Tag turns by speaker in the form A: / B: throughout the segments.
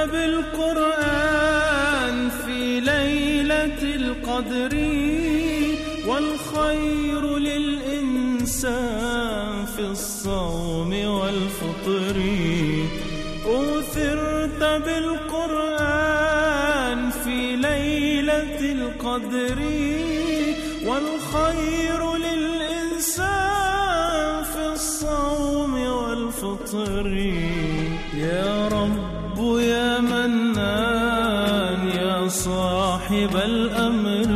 A: بالقرآن في ليلة القدر والخير للإنسان في الصوم والفطر. أوثرت بالقرآن في ليلة القدر والخير للإنسان في الصوم والفطر. يا رب يا منان يا صاحب الأمر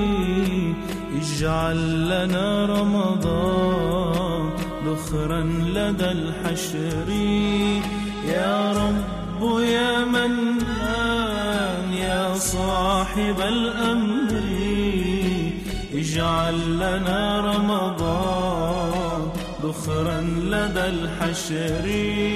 A: اجعل لنا رمضان ذخرا لدى الحشر. يا رب يا منان يا صاحب الأمر اجعل لنا رمضان ذخرا لدى الحشر.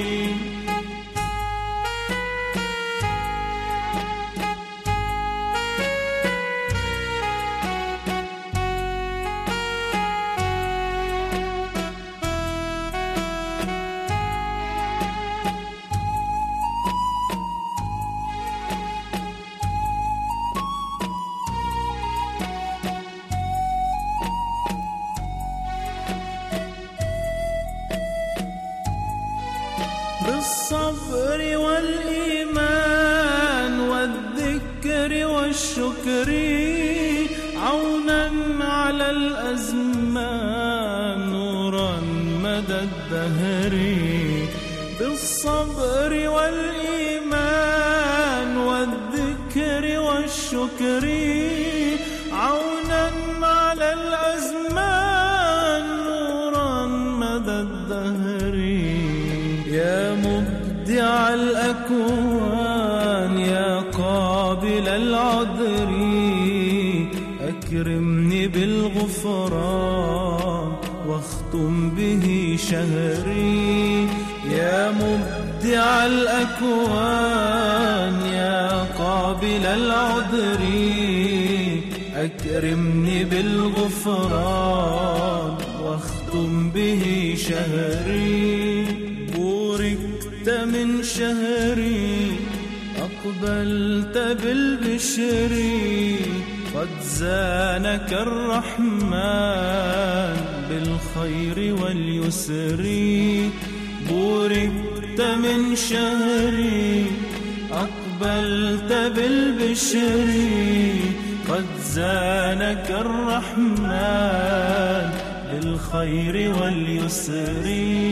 A: بالصبر والإيمان والذكر والشكر عونا على الأزمان نورا مدى الدهر. بالصبر والإيمان والذكر والشكر عونا على الأزمان نورا مدى الدهر. يا مبدع الأكوان يا قابل العذر أكرمني بالغفران واختم به شهري. يا مبدع الأكوان يا قابل العذر أكرمني بالغفران واختم به شهري. بوركت من شهري أقبلت بالبشر قد زانك الرحمن بالخير واليسر. بوركت من شهري أقبلت بالبشر قد زانك الرحمن بالخير واليسر.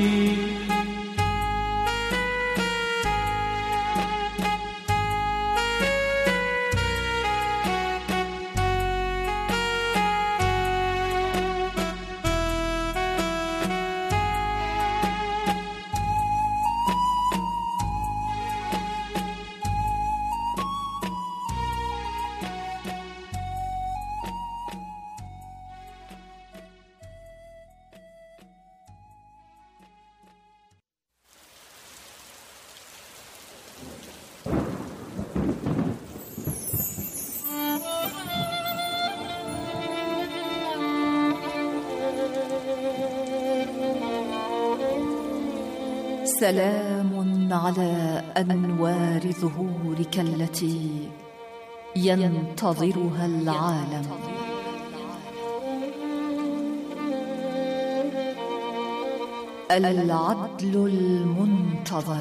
B: سلام على أنوار ظهورك التي ينتظرها العالم. العدل المنتظر.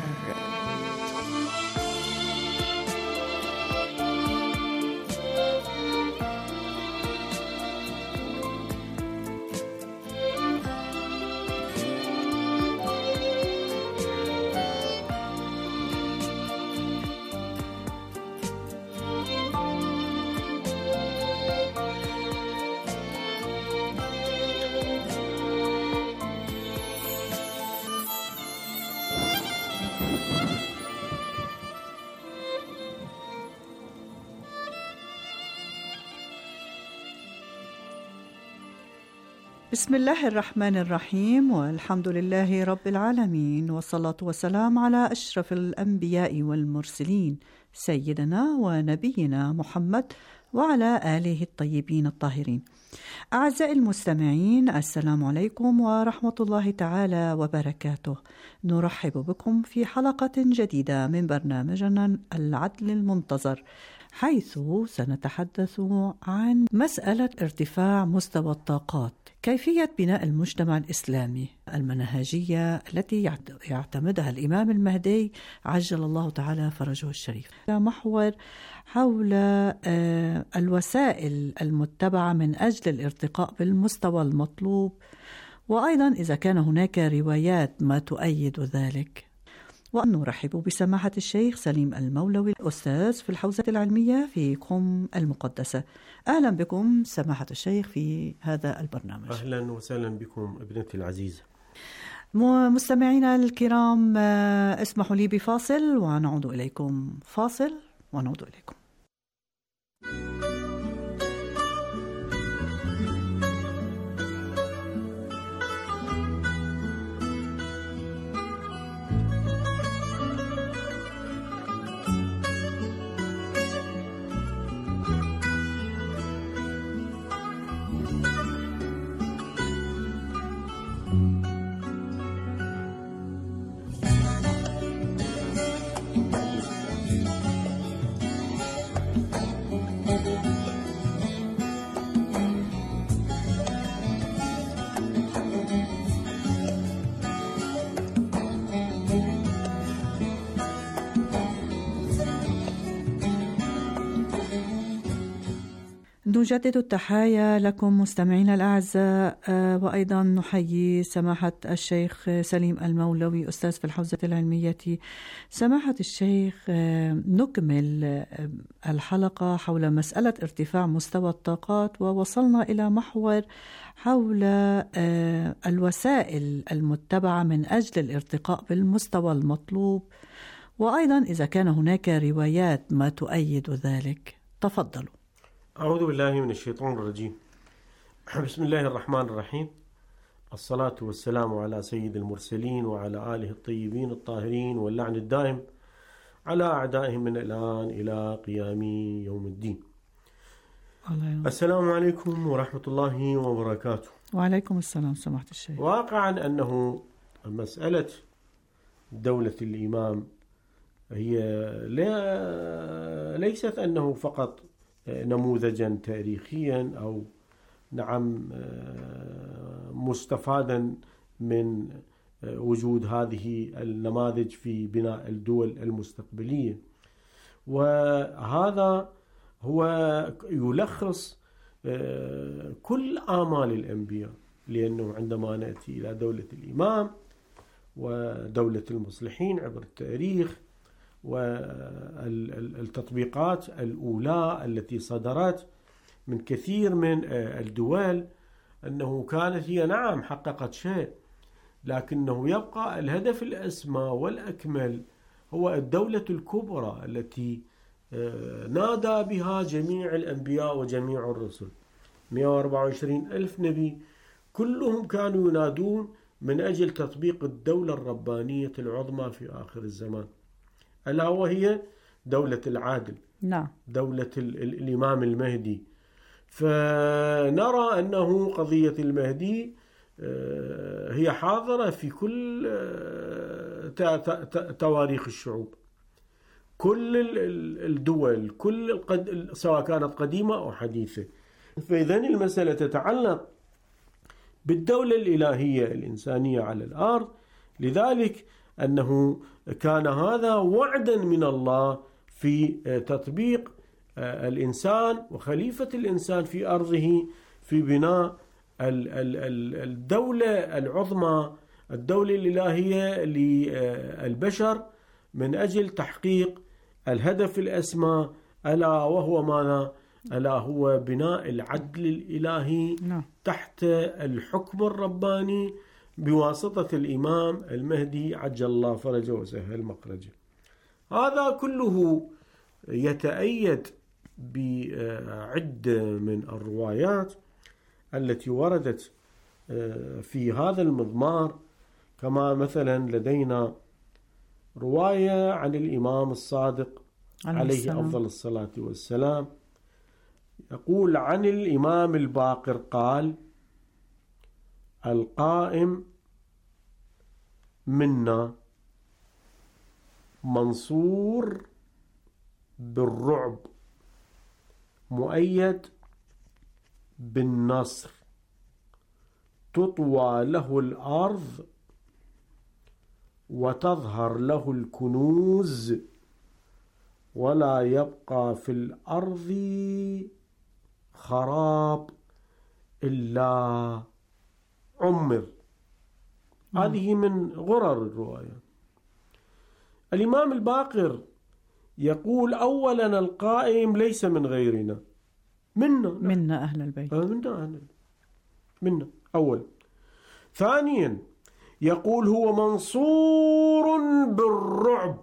C: بسم الله الرحمن الرحيم، والحمد لله رب العالمين، والصلاة والسلام على أشرف الأنبياء والمرسلين سيدنا ونبينا محمد وعلى آله الطيبين الطاهرين. أعزائي المستمعين، السلام عليكم ورحمة الله تعالى وبركاته. نرحب بكم في حلقة جديدة من برنامجنا العدل المنتظر، حيث سنتحدث عن مسألة ارتفاع مستوى الطاقات، كيفية بناء المجتمع الإسلامي، المنهجية التي يعتمدها الإمام المهدي عجل الله تعالى فرجه الشريف. محور حول الوسائل المتبعة من أجل الارتقاء بالمستوى المطلوب، وأيضا إذا كان هناك روايات ما تؤيد ذلك. ونرحب بسماحة الشيخ سليم المولوي، الأستاذ في الحوزة العلمية في قم المقدسة. أهلا بكم سماحة الشيخ في هذا البرنامج.
D: أهلا وسهلا بكم ابنتي العزيزة.
C: مستمعينا الكرام، اسمحوا لي بفاصل ونعود إليكم. فاصل ونعود إليكم. نجدد التحايا لكم مستمعينا الأعزاء، وأيضا نحيي سماحة الشيخ سليم المولوي، أستاذ في الحوزة العلمية. سماحة الشيخ، نكمل الحلقة حول مسألة ارتفاع مستوى الطاقات، ووصلنا إلى محور حول الوسائل المتبعة من أجل الارتقاء بالمستوى المطلوب، وأيضا إذا كان هناك روايات ما تؤيد ذلك. تفضلوا.
D: أعوذ بالله من الشيطان الرجيم. بسم الله الرحمن الرحيم. الصلاة والسلام على سيد المرسلين وعلى آله الطيبين الطاهرين، واللعن الدائم على أعدائهم من الآن إلى قيام يوم الدين. السلام عليكم ورحمة الله وبركاته.
C: وعليكم السلام سماحة الشيخ.
D: واقعا أنه مسألة دولة الإمام هي ليست أنه فقط نموذجا تاريخيا أو مستفادا من وجود هذه النماذج في بناء الدول المستقبلية، وهذا هو يلخص كل آمال الأنبياء، لأنه عندما نأتي إلى دولة الإمام ودولة المصلحين عبر التاريخ والتطبيقات الأولى التي صدرت من كثير من الدول، أنه كانت هي نعم حققت شيء، لكنه يبقى الهدف الأسمى والأكمل هو الدولة الكبرى التي نادى بها جميع الأنبياء وجميع الرسل. 124 ألف نبي كلهم كانوا ينادون من أجل تطبيق الدولة الربانية العظمى في آخر الزمان، ألا وهي دولة العادل.
C: نعم.
D: دولة الإمام المهدي. فنرى أنه قضية المهدي هي حاضرة في كل تواريخ الشعوب، كل الدول، سواء كانت قديمة أو حديثة. فإذن المسألة تتعلق بالدولة الإلهية الإنسانية على الأرض، لذلك أنه كان هذا وعدا من الله في تطبيق الإنسان وخليفة الإنسان في أرضه في بناء الدولة العظمى، الدولة الإلهية للبشر، من أجل تحقيق الهدف الأسمى، ألا وهو ماذا؟ ألا هو بناء العدل الإلهي تحت الحكم الرباني بواسطة الإمام المهدي عجل الله فرجه وسهل مخرجه. هذا كله يتأيد بعدة من الروايات التي وردت في هذا المضمار، كما مثلا لدينا رواية عن الإمام الصادق عليه أفضل الصلاة والسلام يقول عن الإمام الباقر قال: القائم منا منصور بالرعب مؤيد بالنصر، تطوى له الأرض وتظهر له الكنوز، ولا يبقى في الأرض خراب إلا عمر. هذه من غرر الرواية. الإمام الباقر يقول: أولا القائم ليس من غيرنا، منا
C: أهل البيت،
D: منا أول. ثانيا يقول: هو منصور بالرعب،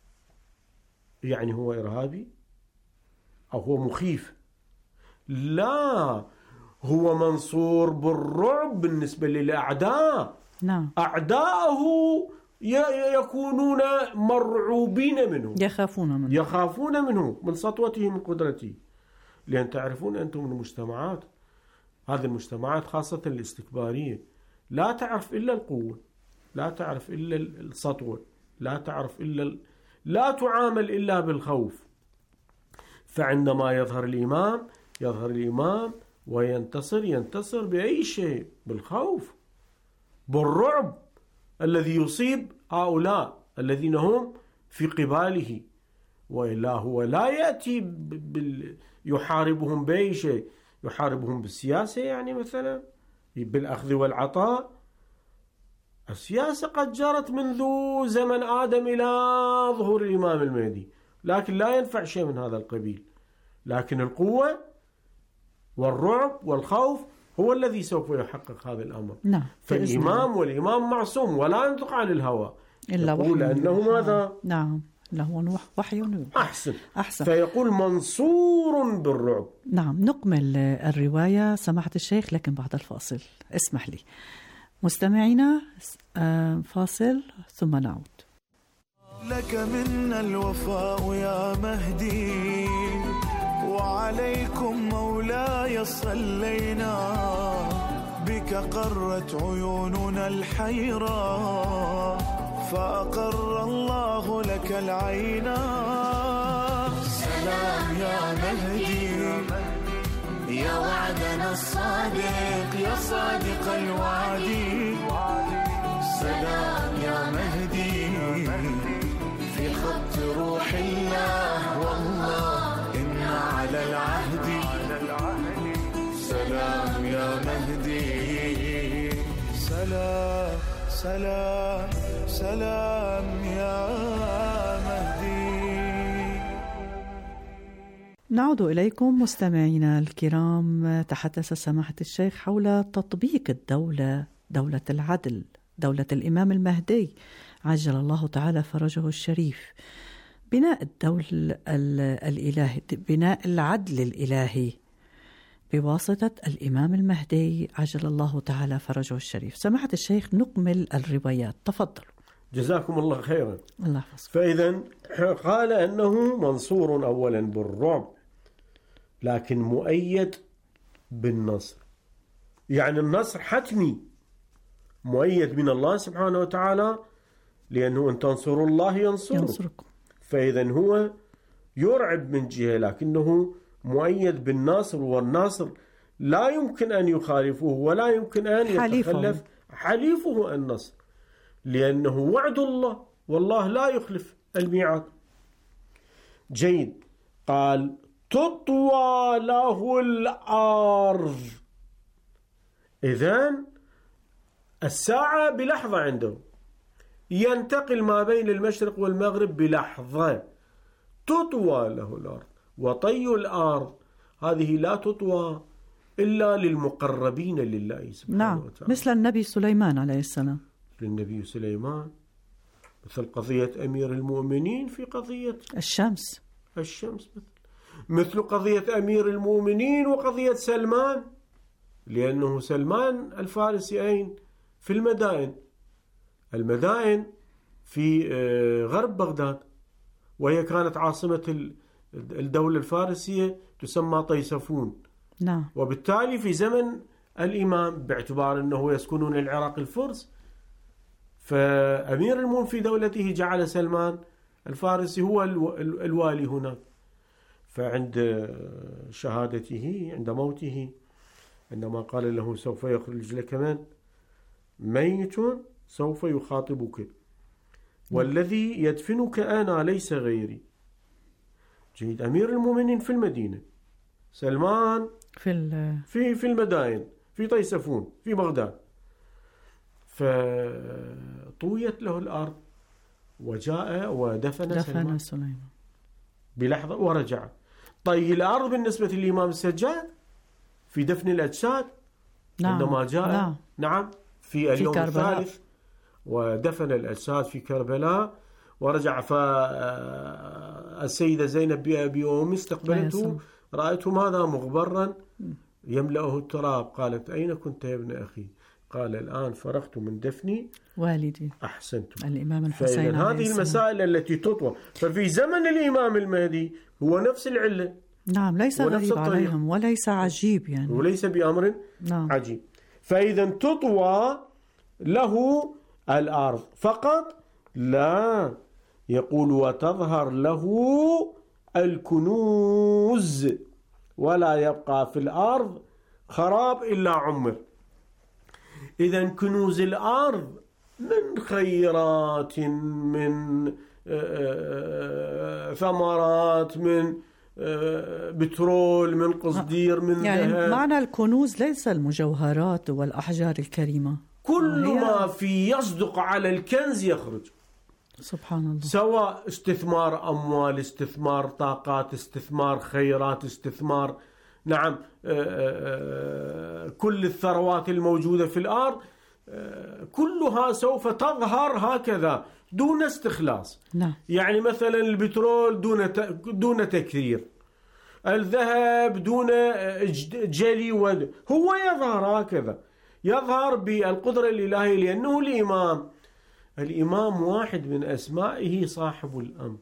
D: يعني هو إرهابي أو هو مخيف؟ لا، هو منصور بالرعب بالنسبة للأعداء.
C: نعم.
D: أعداءه يكونون مرعوبين منه، يخافون منه من سطوته من قدرته. لأن تعرفون أنتم من المجتمعات، هذه المجتمعات خاصة الاستكبارية، لا تعرف إلا القوة، لا تعرف إلا السطوة، لا تعرف إلا لا تعامل إلا بالخوف. فعندما يظهر الإمام وينتصر بأي شيء، بالخوف، بالرعب الذي يصيب هؤلاء الذين هم في قباله. وإلا هو لا يأتي يحاربهم بأي شيء، يحاربهم بالسياسة، يعني مثلا بالأخذ والعطاء. السياسة قد جرت منذ زمن آدم إلى ظهور الإمام المهدي، لكن لا ينفع شيء من هذا القبيل. لكن القوة والرعب والخوف هو الذي سوف يحقق هذا الأمر.
C: نعم.
D: والإمام معصوم ولا ينطق عن الهوى،
C: إلا
D: يقول أنه ماذا؟
C: نعم، له وحي. أحسن.
D: فيقول منصور بالرعب.
C: نعم. نكمل الرواية سماحة الشيخ، لكن بعد الفاصل. اسمح لي مستمعينا، فاصل ثم نعود.
A: لك منا الوفاء يا مهدي، وعليكم مولاي صلينا، بك قرت عيوننا الحيرة، فأقر الله لك العينا. سلام يا مهدي، يا وعدنا الصادق، يا صادق الوعد. سلام يا مهدي، في خط روح الله، والله إن على العهد. سلام يا مهدي، سلام سلام سلام يا مهدي.
C: نعود إليكم مستمعينا الكرام. تحدث سماحة الشيخ حول تطبيق الدولة، دولة العدل، دولة الإمام المهدي عجل الله تعالى فرجه الشريف، بناء الدولة الإلهي، بناء العدل الإلهي بواسطة الإمام المهدي عجل الله تعالى فرجه الشريف. سماحة الشيخ نكمل الروايات، تفضل.
D: جزاكم الله خيرا.
C: الله يحفظك.
D: فإذا قال أنه منصور أولا بالرعب، لكن مؤيد بالنصر، يعني النصر حتمي مؤيد من الله سبحانه وتعالى، لأنه إن تنصروا الله ينصركم. فإذا هو يرعب من جهة، لكنه مؤيد بالنصر، والنصر لا يمكن أن يخالفه ولا يمكن أن يتخلف حليفه النصر، لأنه وعد الله، والله لا يخلف الميعاد. جيد. قال: تطوى له الأرض. إذن الساعة بلحظة عنده، ينتقل ما بين المشرق والمغرب بلحظة. تطوى له الأرض، وطي الأرض هذه لا تطوى إلا للمقربين لله سبحانه وتعالى.
C: مثل النبي سليمان عليه السلام،
D: للنبي سليمان، مثل قضية أمير المؤمنين في قضية
C: الشمس
D: مثل قضية أمير المؤمنين وقضية سلمان، لأنه سلمان الفارسي أين؟ في المدائن في غرب بغداد، وهي كانت عاصمة الدولة الفارسية تسمى طيسفون.
C: نعم.
D: وبالتالي في زمن الإمام باعتبار أنه يسكنون العراق الفرس، فأمير المؤمنين في دولته جعل سلمان الفارسي هو الوالي هناك. فعند شهادته عند موته عندما قال له سوف يخرج لك من ميت سوف يخاطبك والذي يدفنك أنا ليس غيري. جيد. أمير المؤمنين في المدينة، سلمان في المدائن، في طيسفون في بغداد. فطويت له الأرض وجاء ودفن سليمان بلحظة ورجع. طي الأرض بالنسبة للإمام السجاد في دفن الأجساد. نعم. عندما جاء نعم في اليوم الثالث ودفن الأجساد في كربلاء ورجع، فالسيدة زينب بأبي وأمي استقبلته، رأيته ماذا مغبرا يملأه التراب. قالت أين كنت يا ابن أخي؟ قال الآن فرغت من دفني
C: والدي.
D: أحسنتم.
C: الإمام الحسين.
D: هذه المسائل التي تطوى. ففي زمن الإمام المهدي هو نفس العلة.
C: نعم. ليس غريب عليهم وليس عجيب يعني،
D: وليس بأمر عجيب. فإذا تطوى له الأرض فقط، لا، يقول وتظهر له الكنوز ولا يبقى في الأرض خراب إلا عمر. إذن كنوز الأرض من خيرات، من ثمرات، من بترول، من قصدير، من
C: يعني
D: ذهب.
C: معنى الكنوز ليس المجوهرات والأحجار الكريمة،
D: كل ما في يصدق على الكنز يخرج.
C: سبحان الله.
D: سواء استثمار أموال، استثمار طاقات، استثمار خيرات، استثمار نعم كل الثروات الموجودة في الأرض كلها سوف تظهر هكذا دون استخلاص.
C: نعم.
D: يعني مثلا البترول دون تكرير، الذهب دون جلي، هو يظهر هكذا، يظهر بالقدرة الإلهية، لأنه الإمام واحد من أسمائه صاحب الأمر.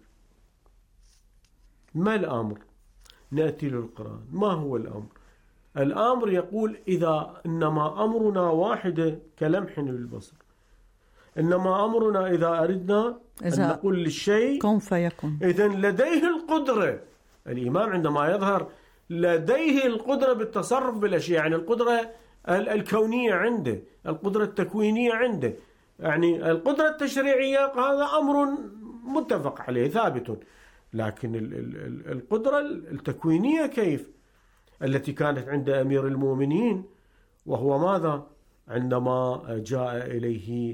D: ما الأمر؟ نأتي للقرآن. ما هو الأمر؟ الأمر يقول إنما أمرنا واحدة كلمح بالبصر. إنما أمرنا إذا أردنا أن نقول للشيء
C: كن فيكون.
D: إذن لديه القدرة. الإمام عندما يظهر لديه القدرة بالتصرف بالأشياء، يعني القدرة الكونية عنده، القدرة التكوينية عنده، يعني القدرة التشريعية هذا أمر متفق عليه ثابت، لكن القدرة التكوينية كيف؟ التي كانت عند أمير المؤمنين، وهو ماذا؟ عندما جاء إليه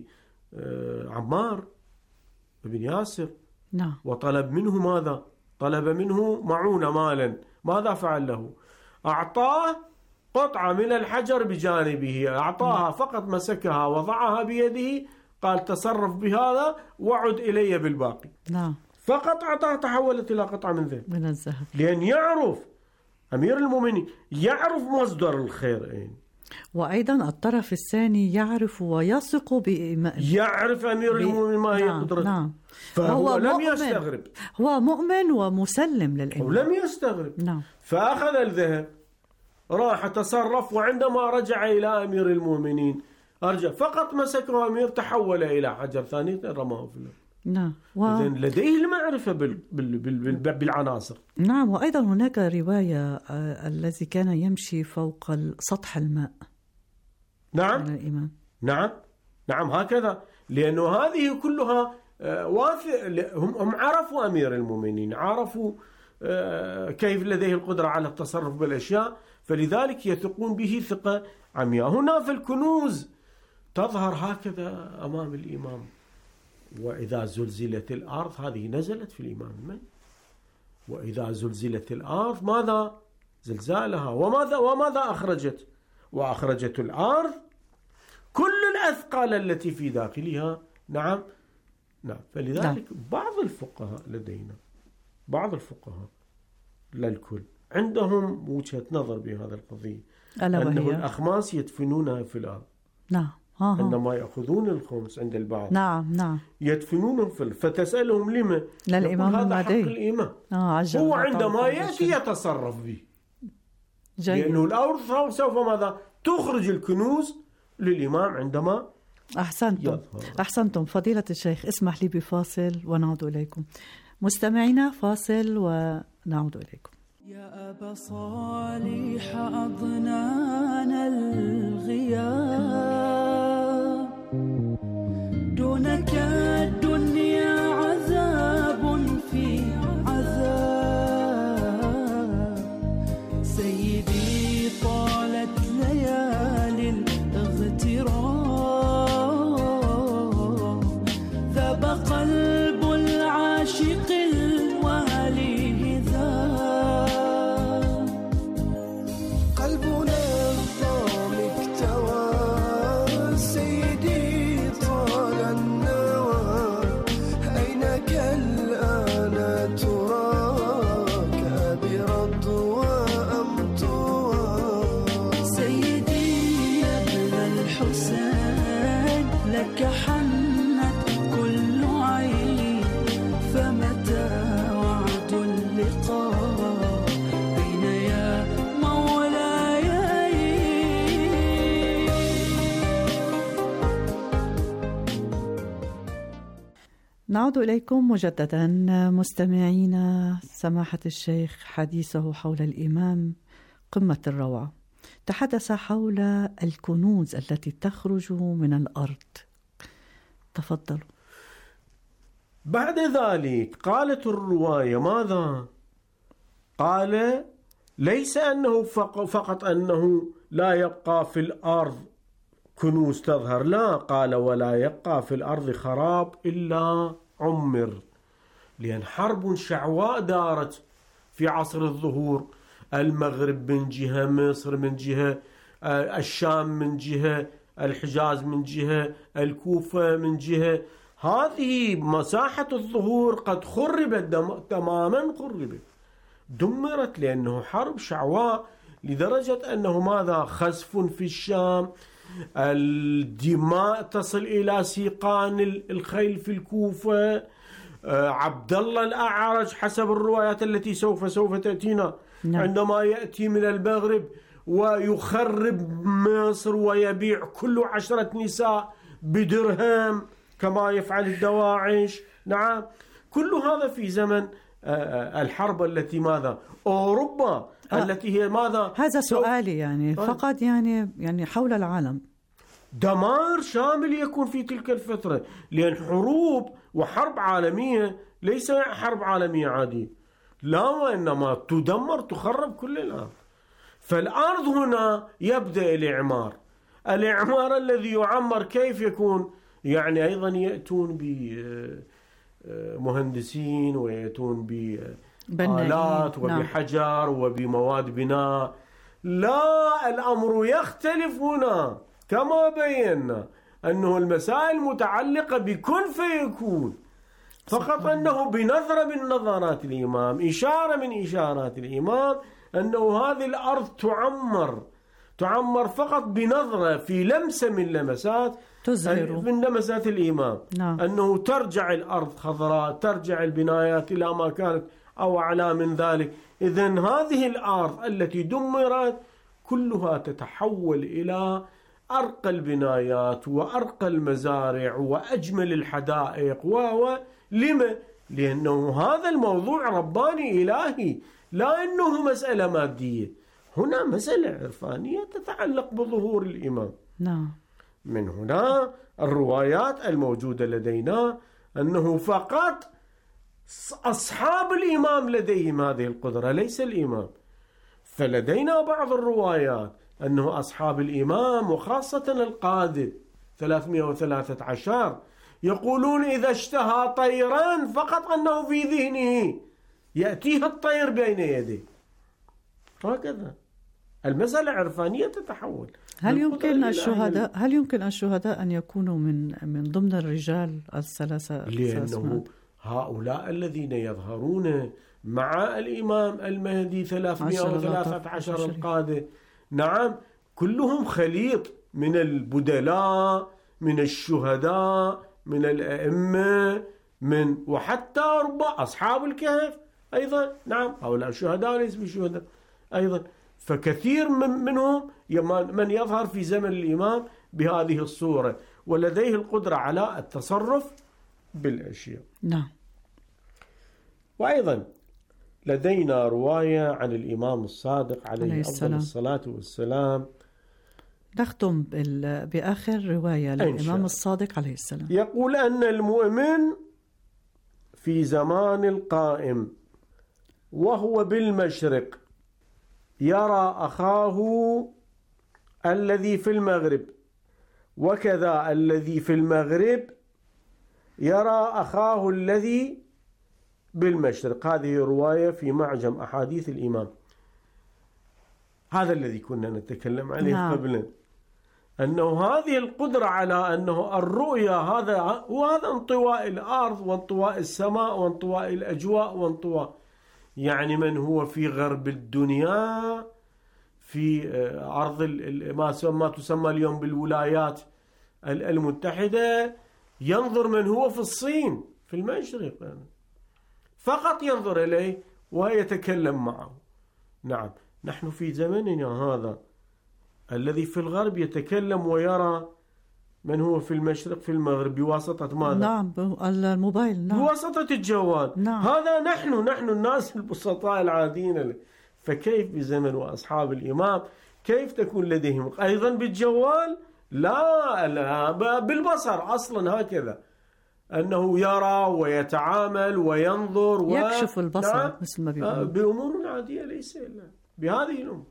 D: عمار بن ياسر
C: نعم.
D: وطلب منه ماذا؟ طلب منه معونة مالا. ماذا فعل له؟ أعطاه قطعة من الحجر بجانبه، أعطاها فقط، مسكها وضعها بيده، قال تصرف بهذا وعد إلي بالباقي.
C: نعم.
D: فقط أعطاه، تحولت إلى قطعة من
C: الذهب.
D: لأن يعرف أمير المؤمنين يعرف مصدر الخير.
C: وأيضا الطرف الثاني يعرف ويثق
D: يعرف أمير المؤمنين ما هي قدرته.
C: نعم.
D: فهو لم يستغرب،
C: هو مؤمن ومسلم للإيمان،
D: ولم يستغرب.
C: نعم.
D: فأخذ الذهب، راح تصرف، وعندما رجع إلى أمير المؤمنين أرجع فقط مسكه أمير، تحول إلى حجر ثاني رماه في الأرض.
C: نعم.
D: إذن لديه المعرفة بالعناصر.
C: نعم. وأيضا هناك رواية الذي كان يمشي فوق سطح الماء.
D: نعم.
C: الإيمان.
D: نعم هكذا، لأنه هذه كلها هم عرفوا أمير المؤمنين، عرفوا كيف لديه القدرة على التصرف بالأشياء، فلذلك يثقون به ثقة عمياء. هنا في الكنوز تظهر هكذا أمام الإمام. وإذا زلزلت الأرض، هذه نزلت في الإمام المهدي. وإذا زلزلت الأرض ماذا؟ زلزالها. وماذا أخرجت؟ وأخرجت الأرض كل الأثقال التي في داخلها. نعم. فلذلك بعض الفقهاء لدينا، بعض الفقهاء لا الكل، عندهم وجهة نظر بهذا القضية، أنه الأخماس يدفنونها في الأرض.
C: نعم.
D: عندما يأخذون الخمس عند البعض
C: نعم
D: يدفنونهم فتسألهم لما؟
C: للإمام
D: هذا حق
C: المهدي.
D: الإمام.
C: عجل.
D: هو عندما يأتي يتصرف به، لأنه الأرض سوف ماذا؟ تخرج الكنوز للإمام عندما
C: أحسنتم فضيلة الشيخ. اسمح لي بفاصل ونعود إليكم. مستمعينا فاصل ونعود إليكم.
E: يا أبا صالح أضنانا الغياب، دونك الدنيا عذاب في عذاب، سيدي طالت ليالي الاغتراب، ذاب قلب العاشق الوالي ذاب، قلبنا الضام اكتوى، سيدي طال النوى، أينك الآن تراك برضوى أم طوى، سيدي يا ابن الحسين لك حنت كل عين، فمتى وعد اللقاء بين يا مولاي.
C: نعود إليكم مجددا مستمعينا. سماحة الشيخ حديثه حول الإمام قمة الروعة، تحدث حول الكنوز التي تخرج من الأرض. تفضلوا.
D: بعد ذلك قالت الرواية ماذا؟ قال ليس أنه فقط أنه لا يبقى في الأرض كنوز تظهر، لا، قال ولا يبقى في الأرض خراب إلا عمر، لأن حرب شعواء دارت في عصر الظهور، المغرب من جهة، مصر من جهة، الشام من جهة، الحجاز من جهة، الكوفة من جهة. هذه مساحة الظهور قد خربت تماما، خربت، دمرت، لأنه حرب شعواء لدرجة أنه ماذا؟ خسف في الشام، الدماء تصل إلى سيقان الخيل في الكوفة، عبد الله الأعرج حسب الروايات التي سوف تأتينا عندما يأتي من المغرب ويخرب مصر ويبيع كل 10 نساء بدرهم كما يفعل الدواعش. نعم، كل هذا في زمن الحرب التي ماذا؟ أوروبا التي هي ماذا؟
C: هذا سؤالي يعني فقط يعني حول العالم
D: دمار شامل يكون في تلك الفترة، لأن حروب وحرب عالمية ليس حرب عالمية عادية، لا، وإنما تدمر تخرب كل الأرض. فالأرض هنا يبدأ الإعمار الذي يعمر كيف يكون؟ يعني أيضا يأتون بمهندسين ويأتون بآلات وبحجر وبمواد بناء. لا، الأمر يختلف هنا كما بينا أنه المسائل متعلقة بكن فيكون، فقط أنه بنظرة من نظرات الإمام، إشارة من إشارات الإمام، أنه هذه الأرض تعمر فقط بنظرة، في لمسة من لمسات من لمسات الإمام. أنه ترجع الأرض خضراء، ترجع البنايات إلى ما كانت أو أعلى من ذلك. إذن هذه الأرض التي دمرت كلها تتحول إلى أرقى البنايات وأرقى المزارع وأجمل الحدائق لما؟ لأنه هذا الموضوع رباني إلهي، لا أنه مسألة مادية، هنا مسألة عرفانية تتعلق بظهور الإمام. من هنا الروايات الموجودة لدينا أنه فقط أصحاب الإمام لديهم هذه القدرة، ليس الإمام. فلدينا بعض الروايات أنه أصحاب الإمام وخاصة القادة 313 يقولون إذا اشتهى طيرا فقط أنه في ذهنه يأتيه الطير بين يديه، هكذا المسألة عرفانية تتحول.
C: هل يمكن الشهداء أن يكونوا من ضمن الرجال الثلاثة؟
D: لأنه هؤلاء الذين يظهرون مع الإمام المهدي 313 القادة، نعم، كلهم خليط من البدلاء، من الشهداء، من الأئمة، من وحتى ربما أصحاب الكهف أيضا. نعم، هؤلاء الشهداء ليس بشهداء أيضا. فكثير منهم من يظهر في زمن الإمام بهذه الصورة ولديه القدرة على التصرف بالأشياء.
C: نعم.
D: وأيضا لدينا رواية عن الإمام الصادق عليه أفضل الصلاة والسلام.
C: نختم بآخر رواية للإمام الصادق عليه السلام.
D: يقول أن المؤمن في زمان القائم وهو بالمشرق يرى أخاه الذي في المغرب، وكذا الذي في المغرب يرى أخاه الذي بالمشرق. هذه رواية في معجم أحاديث الإمام. هذا الذي كنا نتكلم عليه قبلا، أنه هذه القدرة على أنه الرؤية، وهذا انطواء الأرض وانطواء السماء وانطواء الأجواء وانطواء، يعني من هو في غرب الدنيا في أرض ما تسمى اليوم بالولايات المتحدة ينظر من هو في الصين في المشرق، فقط ينظر إليه ويتكلم معه. نعم، نحن في زمننا هذا الذي في الغرب يتكلم ويرى من هو في المشرق في المغرب بواسطة ماذا؟
C: نعم، الموبايل. نعم،
D: بواسطة الجوال.
C: نعم.
D: هذا نحن الناس البسطاء العاديين. فكيف بزمن وأصحاب الإمام كيف تكون لديهم أيضا بالجوال؟ لا بالبصر أصلا، هكذا أنه يرى ويتعامل وينظر
C: يكشف البصر مثل ما بيقولون
D: بأمور عادية، ليس إلا بهذه الأمور.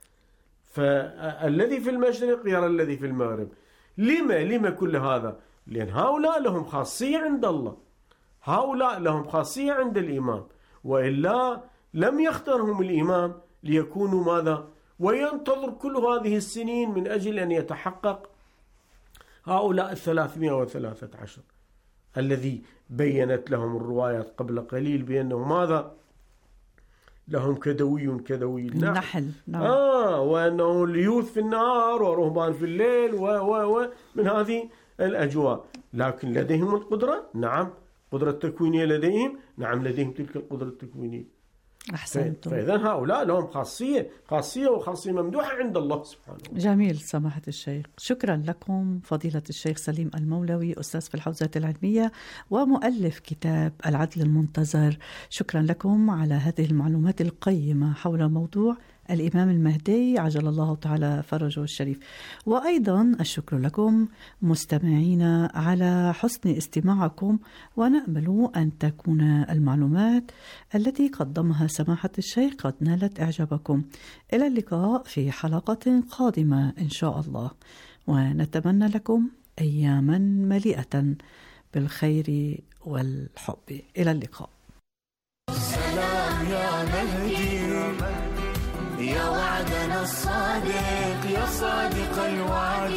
D: فالذي في المشرق يرى الذي في المغرب. لما كل هذا؟ لأن هؤلاء لهم خاصية عند الله، هؤلاء لهم خاصية عند الإمام، وإلا لم يختارهم الإمام ليكونوا ماذا؟ وينتظر كل هذه السنين من أجل أن يتحقق هؤلاء 313 الذي بينت لهم الروايات قبل قليل بأنه ماذا؟ لهم كدوي
C: النحل. نعم.
D: وأنه ليوث في النهار ورهبان في الليل من هذه الأجواء. لكن لديهم القدرة؟ نعم. قدرة تكوينية لديهم؟ نعم، لديهم تلك القدرة التكوينية.
C: أحسنتم.
D: فإذا هؤلاء لهم خاصية وخاصية ممدوحة عند الله سبحانه وتعالى.
C: جميل سماحة الشيخ، شكرا لكم فضيلة الشيخ سليم المولوي، أستاذ في الحوزات العلمية ومؤلف كتاب العدل المنتظر. شكرا لكم على هذه المعلومات القيمة حول موضوع الإمام المهدي عجل الله تعالى فرجه الشريف. وأيضا الشكر لكم مستمعينا على حسن استماعكم، ونأمل أن تكون المعلومات التي قدمها سماحة الشيخ قد نالت إعجابكم. إلى اللقاء في حلقة قادمة إن شاء الله، ونتمنى لكم أياما مليئة بالخير والحب. إلى اللقاء.
A: سلام يا مهدي يا وعدنا الصادق، يا صادق الوعد.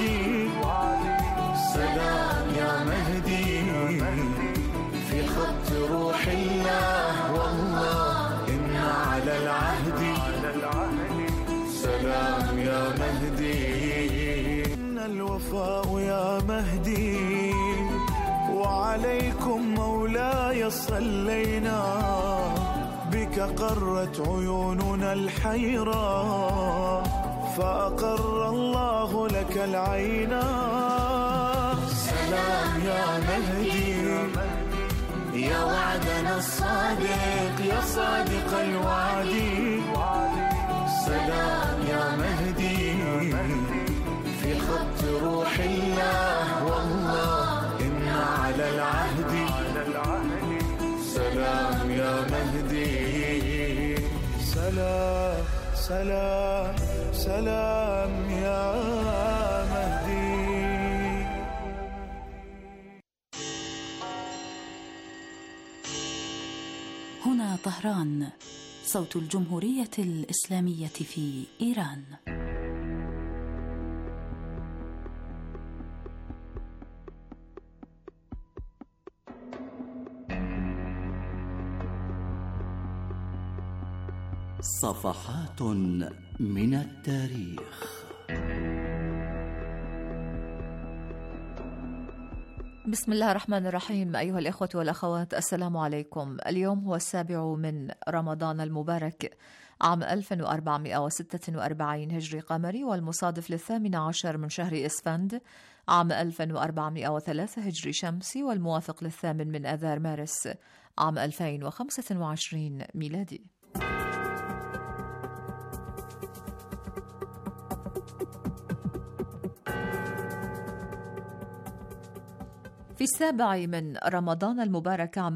A: سلام يا مهدي في خط روح الله، والله إنا على العهد. سلام يا مهدي، إن الوفاء يا مهدي، وعليكم مولاي صلينا، بك قرت عيوننا الحيرة، فأقر الله لك العينا. سلام يا مهدي يا وعدنا الصادق، يا صادق الوعد. سلام يا مهدي في خط روح الله، والله إنا على العهد. سلام يا مهدي. سلام سلام سلام يا مهدي.
B: هنا طهران، صوت الجمهورية الإسلامية في إيران.
F: صفحات من التاريخ. بسم الله الرحمن الرحيم. أيها الإخوة والأخوات، السلام عليكم. اليوم هو 7 من رمضان المبارك عام 1446 هجري قمري، والمصادف ل18 من شهر إسفند عام 1403 هجري شمسي، والموافق ل8 من آذار مارس عام 2025 ميلادي. في 7 من رمضان المبارك عام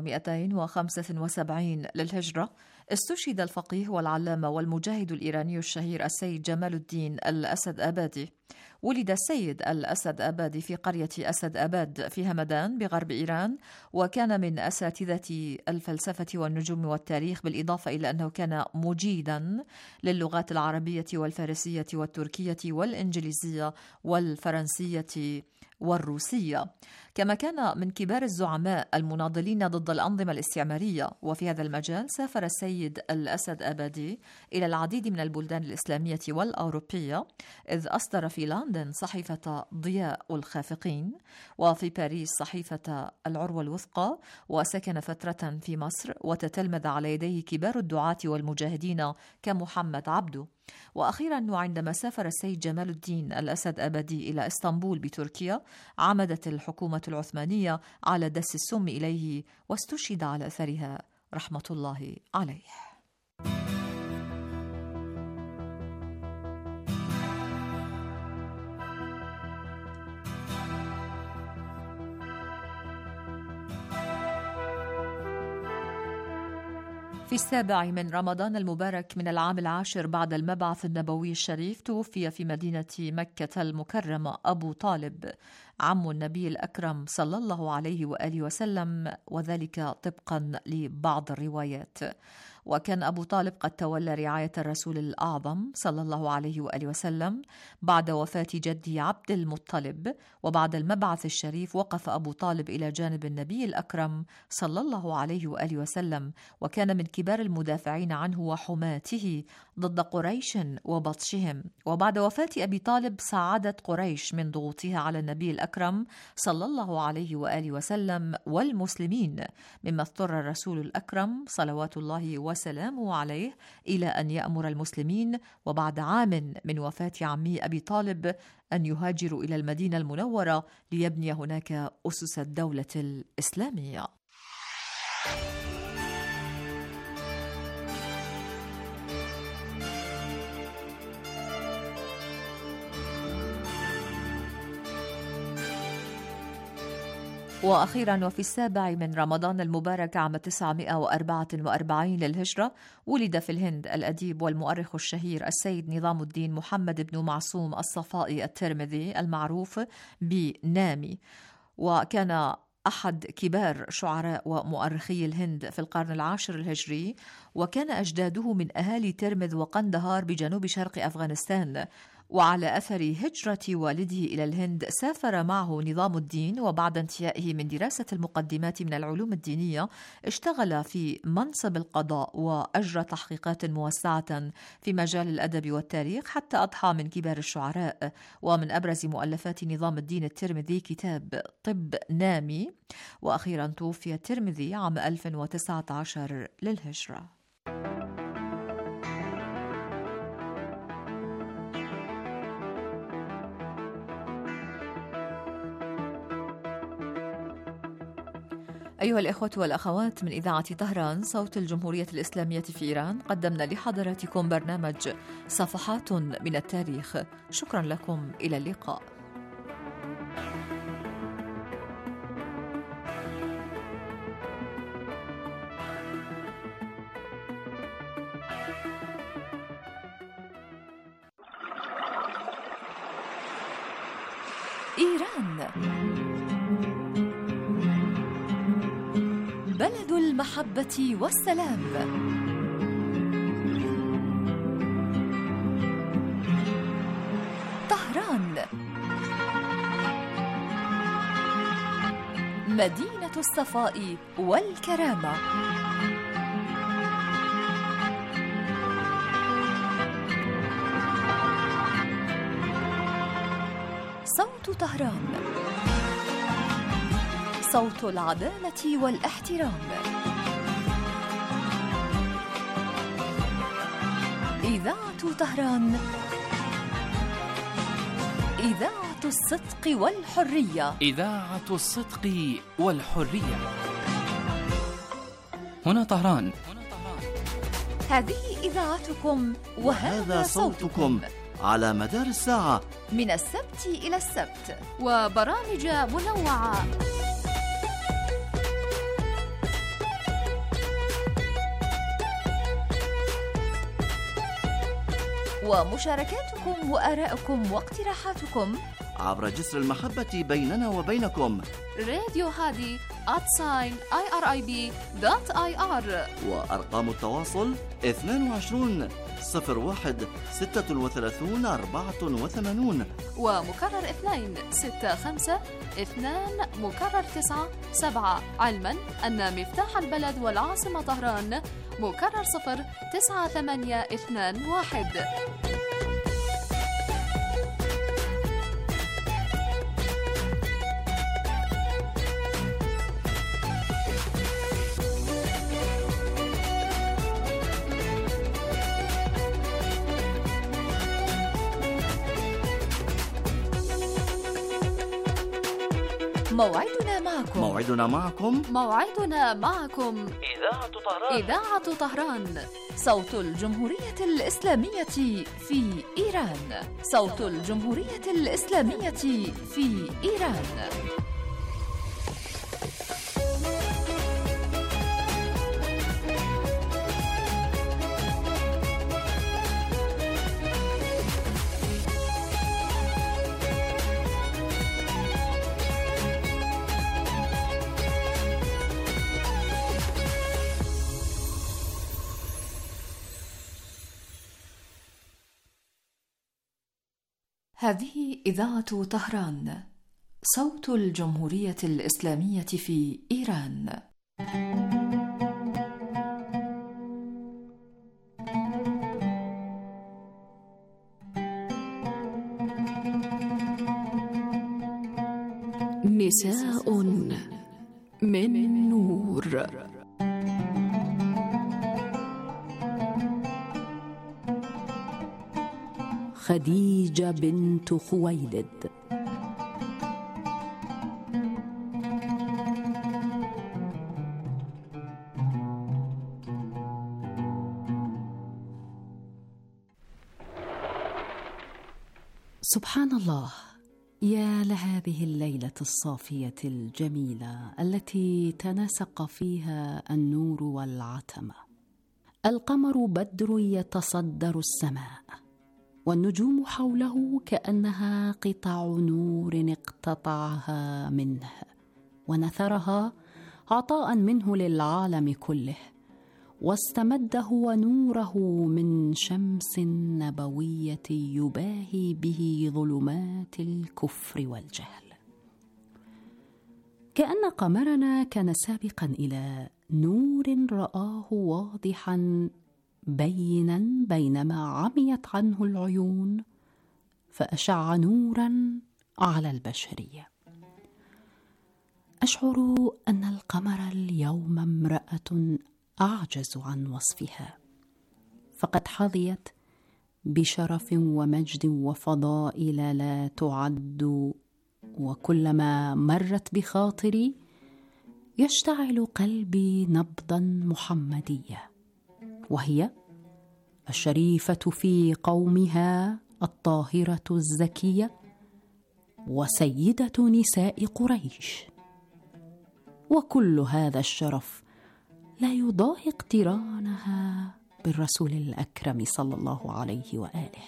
F: 1275 للهجرة استشهد الفقيه والعلامة والمجاهد الإيراني الشهير السيد جمال الدين الأسد آبادي. ولد السيد الأسد آبادي في قرية أسد آباد في همدان بغرب إيران، وكان من أساتذة الفلسفة والنجوم والتاريخ، بالإضافة إلى أنه كان مجيدا للغات العربية والفارسية والتركية والإنجليزية والفرنسية والروسية، كما كان من كبار الزعماء المناضلين ضد الأنظمة الاستعمارية. وفي هذا المجال سافر السيد الأسد آبادي إلى العديد من البلدان الإسلامية والأوروبية، إذ أصدر في لندن صحيفة ضياء الخافقين، وفي باريس صحيفة العروة الوثقى، وسكن فترة في مصر وتتلمذ على يديه كبار الدعاة والمجاهدين كمحمد عبده. وأخيرا وعندما سافر السيد جمال الدين الأسد آبادي إلى إسطنبول بتركيا، عمدت الحكومة العثمانية على دس السم إليه واستشهد على أثرها رحمة الله عليه. في 7 من رمضان المبارك من العام 10 بعد المبعث النبوي الشريف توفي في مدينة مكة المكرمة أبو طالب عم النبي الأكرم صلى الله عليه وآله وسلم، وذلك طبقا لبعض الروايات. وكان أبو طالب قد تولى رعاية الرسول الأعظم صلى الله عليه وآله وسلم بعد وفاة جده عبد المطلب، وبعد المبعث الشريف وقف أبو طالب إلى جانب النبي الأكرم صلى الله عليه وآله وسلم، وكان من كبار المدافعين عنه وحماته ضد قريش وبطشهم. وبعد وفاة أبي طالب ساعدت قريش من ضغوطها على النبي الأكرم صلى الله عليه وآله وسلم والمسلمين، مما اضطر الرسول الأكرم صلوات الله وسلامه عليه إلى أن يأمر المسلمين وبعد عام من وفاة عمه أبي طالب أن يهاجروا إلى المدينة المنورة ليبني هناك أسس الدولة الإسلامية. وأخيرا وفي 7 من رمضان المبارك عام 944 للهجرة ولد في الهند الأديب والمؤرخ الشهير السيد نظام الدين محمد بن معصوم الصفائي الترمذي المعروف بنامي، وكان أحد كبار شعراء ومؤرخي الهند في القرن 10 الهجري، وكان أجداده من أهالي ترمذ وقندهار بجنوب شرق أفغانستان. وعلى أثر هجرة والده إلى الهند سافر معه نظام الدين، وبعد انتهائه من دراسة المقدمات من العلوم الدينية اشتغل في منصب القضاء وأجرى تحقيقات موسعة في مجال الأدب والتاريخ حتى أضحى من كبار الشعراء. ومن أبرز مؤلفات نظام الدين الترمذي كتاب طب نامي. وأخيرا توفي الترمذي عام 1019 للهجرة. أيها الإخوة والأخوات، من إذاعة طهران صوت الجمهورية الإسلامية في إيران، قدمنا لحضراتكم برنامج صفحات من التاريخ. شكرا لكم، إلى اللقاء. إيران بلد المحبة والسلام. طهران مدينة الصفاء والكرامة. صوت طهران. صوت العدالة والاحترام. إذاعة طهران، إذاعة الصدق والحرية.
G: إذاعة الصدق والحرية. هنا طهران.
F: هذه إذاعتكم وهذا صوتكم
H: على مدار الساعة
F: من السبت إلى السبت، وبرامج منوعة. ومشاركاتكم وآراءكم واقتراحاتكم
H: عبر جسر المحبة بيننا وبينكم.
F: راديو هادي @irib.ir،
H: وأرقام التواصل 22 01 36 84،
F: ومكرر 2 65 2 مكرر 9 7، علما أن مفتاح البلد والعاصمة طهران مكرر 0 9 8 2 1. موعدنا معكم إذاعة طهران، صوت الجمهورية الإسلامية في إيران. صوت الجمهورية الإسلامية في إيران. هذه إذاعة طهران، صوت الجمهورية الإسلامية في إيران. نساء من نور. خديجة بنت خويلد.
B: سبحان الله، يا لهذه الليلة الصافية الجميلة التي تناسق فيها النور والعتمة. القمر بدر يتصدر السماء، والنجوم حوله كأنها قطع نور اقتطعها منه ونثرها عطاء منه للعالم كله، واستمده ونوره من شمس نبوية يباهي به ظلمات الكفر والجهل. كأن قمرنا كان سابقا إلى نور رآه واضحا بينا بينما عميت عنه العيون، فأشع نورا على البشرية. أشعر أن القمر اليوم امرأة أعجز عن وصفها، فقد حظيت بشرف ومجد وفضائل لا تعد، وكلما مرت بخاطري يشتعل قلبي نبضا محمدية، وهي الشريفة في قومها، الطاهرة الزكية، وسيدة نساء قريش. وكل هذا الشرف لا يضاهي اقترانها بالرسول الأكرم صلى الله عليه وآله.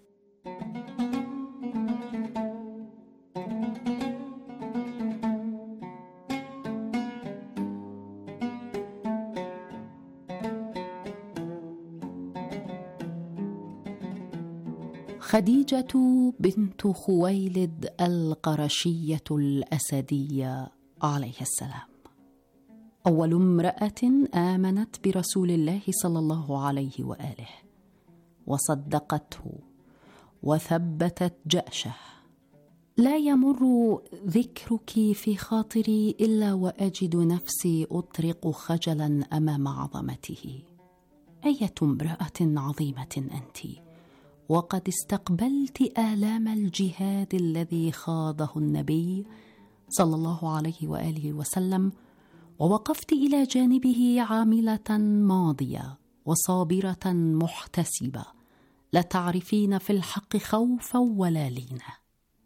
B: خديجة بنت خويلد القرشية الأسدية عليه السلام، أول امرأة آمنت برسول الله صلى الله عليه وآله، وصدقته وثبتت جأشه، لا يمر ذكرك في خاطري إلا وأجد نفسي أطرق خجلا أمام عظمته. أية امرأة عظيمة أنت، وقد استقبلت آلام الجهاد الذي خاضه النبي صلى الله عليه وآله وسلم، ووقفت إلى جانبه عاملة ماضية وصابرة محتسبة، لا تعرفين في الحق خوفا ولا لينا.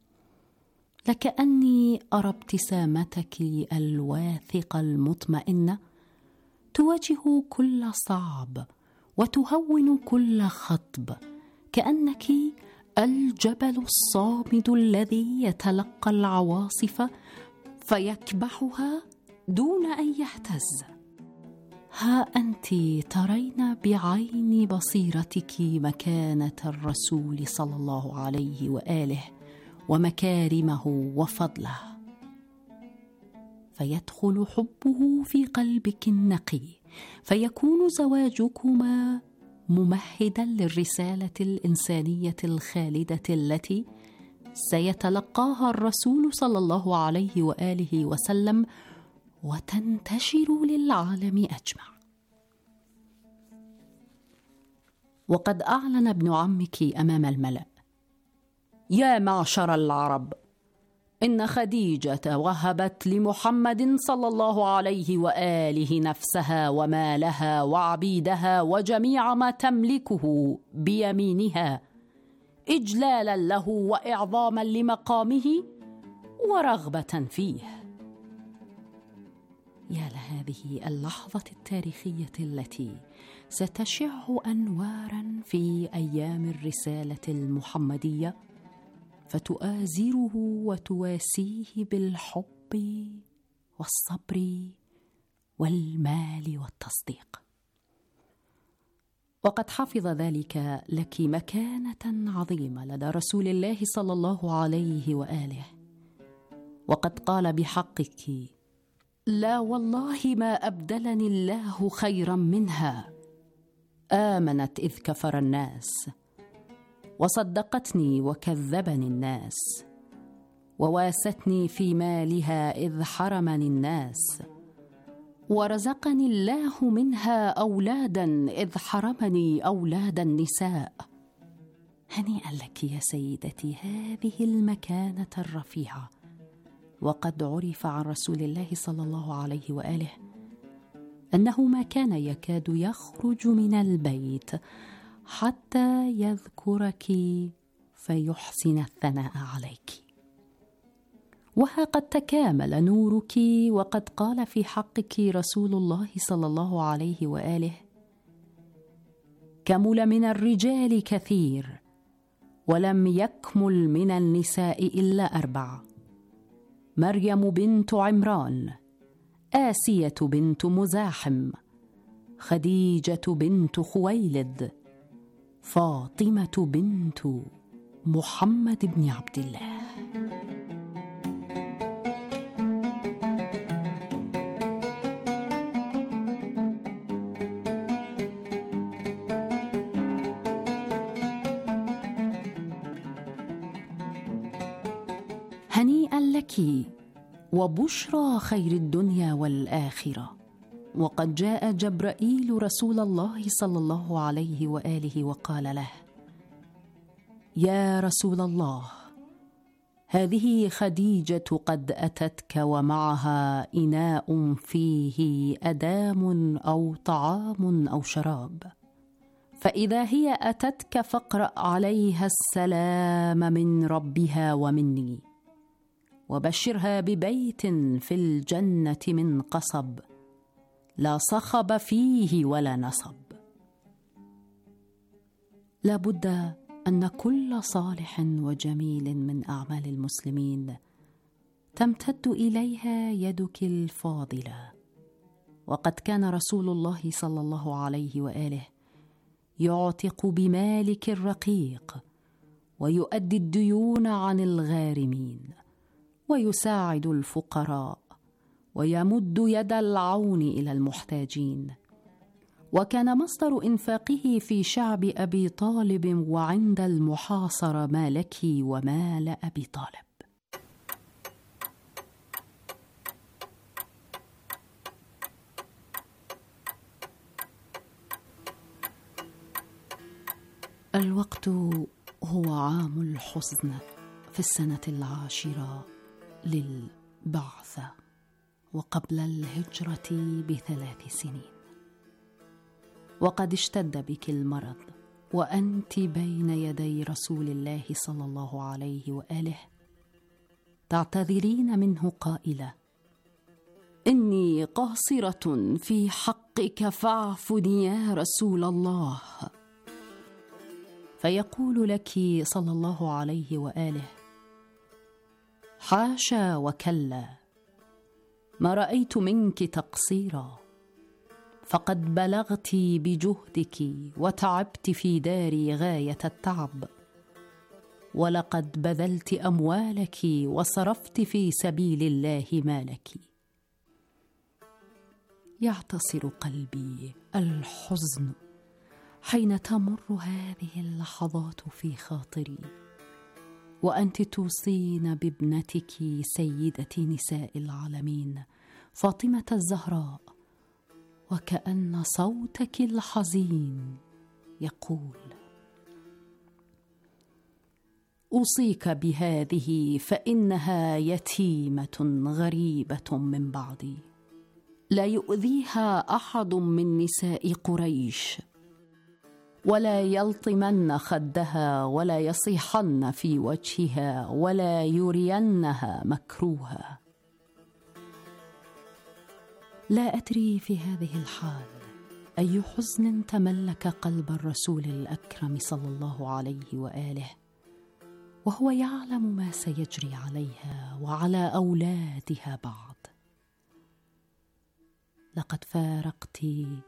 B: لكأني أرى ابتسامتك الواثقة المطمئنة تواجه كل صعب وتهون كل خطب، كأنك الجبل الصامد الذي يتلقى العواصف فيكبحها دون أن يهتز. ها أنت ترين بعين بصيرتك مكانة الرسول صلى الله عليه وآله ومكارمه وفضله، فيدخل حبه في قلبك النقي، فيكون زواجكما ممهدا للرسالة الإنسانية الخالدة التي سيتلقاها الرسول صلى الله عليه وآله وسلم وتنتشر للعالم أجمع. وقد أعلن ابن عمك أمام الملأ: يا معشر العرب، إن خديجة وهبت لمحمد صلى الله عليه وآله نفسها ومالها وعبيدها وجميع ما تملكه بيمينها، إجلالا له وإعظاما لمقامه ورغبة فيه. يا لهذه اللحظة التاريخية التي ستشع أنوارا في أيام الرسالة المحمدية، فتؤازره وتواسيه بالحب والصبر والمال والتصديق. وقد حفظ ذلك لك مكانة عظيمة لدى رسول الله صلى الله عليه وآله، وقد قال بحقك: لا والله ما أبدلني الله خيرا منها. آمنت إذ كفر الناس، وصدقتني وكذبني الناس، وواستني في مالها إذ حرمني الناس، ورزقني الله منها أولادا إذ حرمني أولاد النساء. هنيئا لك يا سيدتي هذه المكانة الرفيعة. وقد عرف عن رسول الله صلى الله عليه وآله أنه ما كان يكاد يخرج من البيت حتى يذكرك فيحسن الثناء عليك. وها قد تكامل نورك، وقد قال في حقك رسول الله صلى الله عليه وآله: كمل من الرجال كثير، ولم يكمل من النساء إلا 4: مريم بنت عمران، آسية بنت مزاحم، خديجة بنت خويلد، فاطمة بنت محمد بن عبد الله. هنيئا لك وبشرى خير الدنيا والآخرة. وقد جاء جبرائيل رسول الله صلى الله عليه وآله وقال له: يا رسول الله، هذه خديجة قد أتتك ومعها إناء فيه أدام أو طعام أو شراب، فإذا هي أتتك فاقرأ عليها السلام من ربها ومني، وبشرها ببيت في الجنة من قصب لا صخب فيه ولا نصب. لا بد أن كل صالح وجميل من أعمال المسلمين تمتد إليها يدك الفاضلة. وقد كان رسول الله صلى الله عليه وآله يعتق بمالك الرقيق، ويؤدي الديون عن الغارمين، ويساعد الفقراء، ويمد يد العون إلى المحتاجين. وكان مصدر إنفاقه في شعب أبي طالب وعند المحاصرة مالك ومال أبي طالب. الوقت هو عام الحزن في السنة 10 للبعثة وقبل الهجرة ب3 سنين، وقد اشتد بك المرض وأنت بين يدي رسول الله صلى الله عليه وآله تعتذرين منه قائلة: إني قاصرة في حقك فاعفني يا رسول الله. فيقول لك صلى الله عليه وآله: حاشا وكلا، ما رأيت منك تقصيرا، فقد بلغت بجهدك وتعبت في داري غاية التعب، ولقد بذلت أموالك وصرفت في سبيل الله مالك. يعتصر قلبي الحزن حين تمر هذه اللحظات في خاطري، وأنت توصين بابنتك سيدة نساء العالمين فاطمة الزهراء، وكأن صوتك الحزين يقول: أوصيك بهذه فإنها يتيمة غريبة من بعدي، لا يؤذيها أحد من نساء قريش، ولا يلطمن خدها ولا يصيحن في وجهها ولا يرينها مكروها. لا أدري في هذه الحال أي حزن تملك قلب الرسول الأكرم صلى الله عليه وآله، وهو يعلم ما سيجري عليها وعلى أولادها بعد. لقد فارقت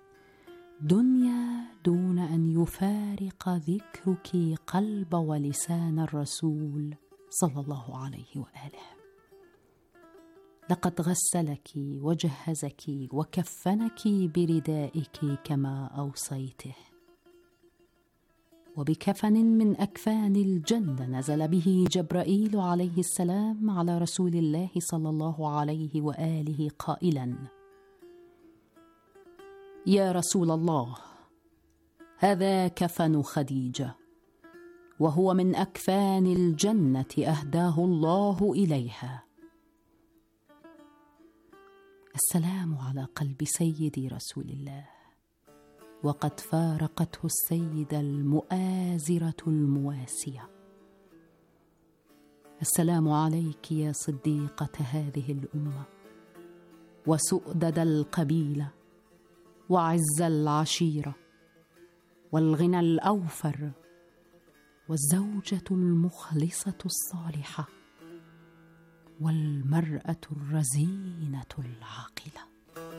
B: دنيا دون أن يفارق ذكرك قلب ولسان الرسول صلى الله عليه وآله. لقد غسلك وجهزك وكفنك بردائك كما أوصيته، وبكفن من أكفان الجنة نزل به جبرائيل عليه السلام على رسول الله صلى الله عليه وآله قائلا: يا رسول الله، هذا كفن خديجة، وهو من أكفان الجنة أهداه الله إليها. السلام على قلب سيدي رسول الله، وقد فارقته السيدة المؤازرة المواسية. السلام عليك يا صديقة هذه الأمة، وسؤدد القبيلة، وعز العشيرة، والغنى الأوفر، والزوجة المخلصة الصالحة، والمرأة الرزينة العاقلة.